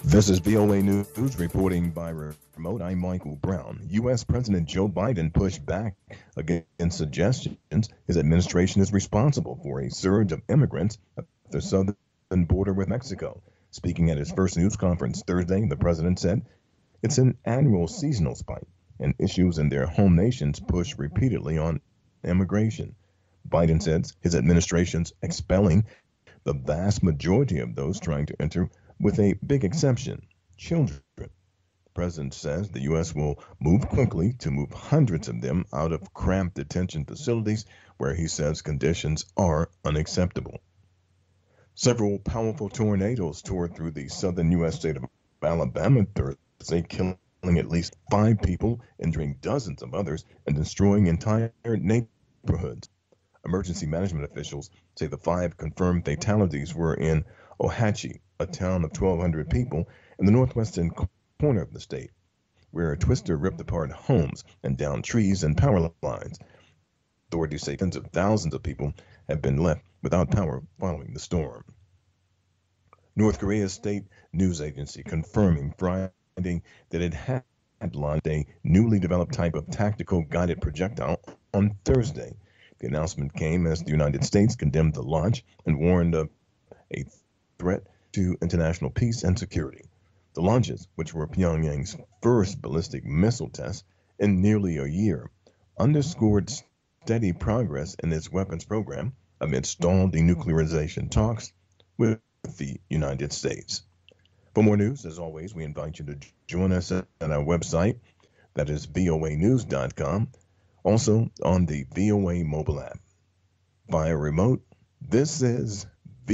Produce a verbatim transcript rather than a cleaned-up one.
This is V O A News reporting by remote. I'm Michael Brown. U S. President Joe Biden pushed back against suggestions his administration is responsible for a surge of immigrants at the southern border with Mexico. Speaking at his first news conference Thursday, the president said it's an annual seasonal spike, and issues in their home nations push repeatedly on immigration. Biden says his administration's expelling the vast majority of those trying to enter, with a big exception: children. The president says the U S will move quickly to move hundreds of them out of cramped detention facilities where he says conditions are unacceptable. Several powerful tornadoes tore through the southern U S state of Alabama Thursday, killing at least five people, injuring dozens of others, and destroying entire neighborhoods. Emergency management officials say the five confirmed fatalities were in Ohatchee, a town of twelve hundred people in the northwestern corner of the state, where a twister ripped apart homes and downed trees and power lines. Authorities say tens of thousands of people have been left without power following the storm. North Korea's state news agency confirming Friday that it had launched a newly developed type of tactical guided projectile on Thursday. The announcement came as the United States condemned the launch and warned of a threat to international peace and security. The launches, which were Pyongyang's first ballistic missile test in nearly a year, underscored steady progress in its weapons program amid stalled denuclearization talks with the United States. For more news, as always, we invite you to join us at our website, that is V O A news dot com, also on the V O A mobile app. Via remote, this is